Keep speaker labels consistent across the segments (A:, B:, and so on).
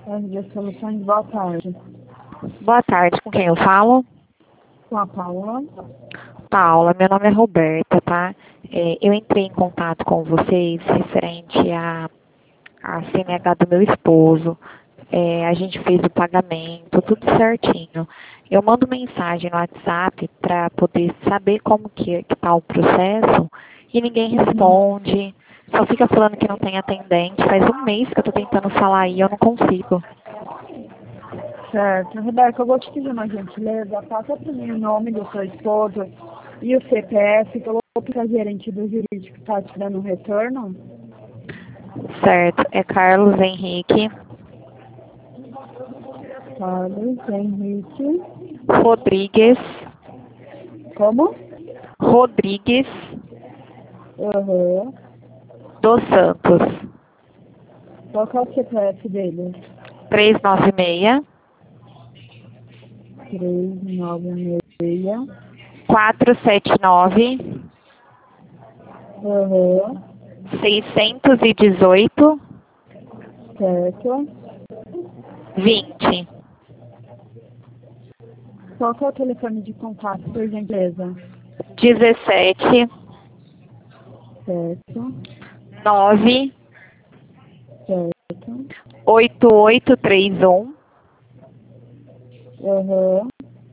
A: RG Soluções, boa tarde.
B: Boa tarde, com quem eu falo?
A: Com a Paula.
B: Paula, meu nome é Roberta, tá? Eu entrei em contato com vocês referente a CNH do meu esposo. A gente fez o pagamento, tudo certinho. Eu mando mensagem no WhatsApp para poder saber como que tá o processo e ninguém responde. Só fica falando que não tem atendente. Faz um mês que eu tô tentando falar e eu não consigo.
A: Certo. Roberta, eu vou te pedir uma gentileza. Passa para mim o nome do seu esposo e o CPF, que eu vou para a gerente do jurídico que está te dando um retorno.
B: Certo, é Carlos Henrique
A: Carlos Henrique.
B: Rodrigues
A: Como?
B: Rodrigues
A: Aham.
B: dos Santos,
A: Qual que é o CPF dele?
B: 396
A: 396.
B: 479
A: Aham.
B: 618
A: Certo.
B: 20.
A: Qual que é o telefone de contato, por gentileza?
B: 17
A: Certo.
B: 9
A: Certo.
B: 8831
A: Aham.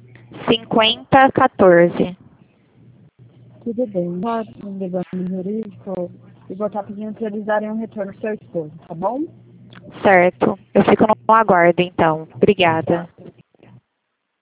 B: 5014.
A: Tudo bem. Pode me levar no jurídico e vou estar pedindo para eles darem um retorno ao seu esposo, tá bom?
B: Certo. Eu fico no aguardo então. Obrigada.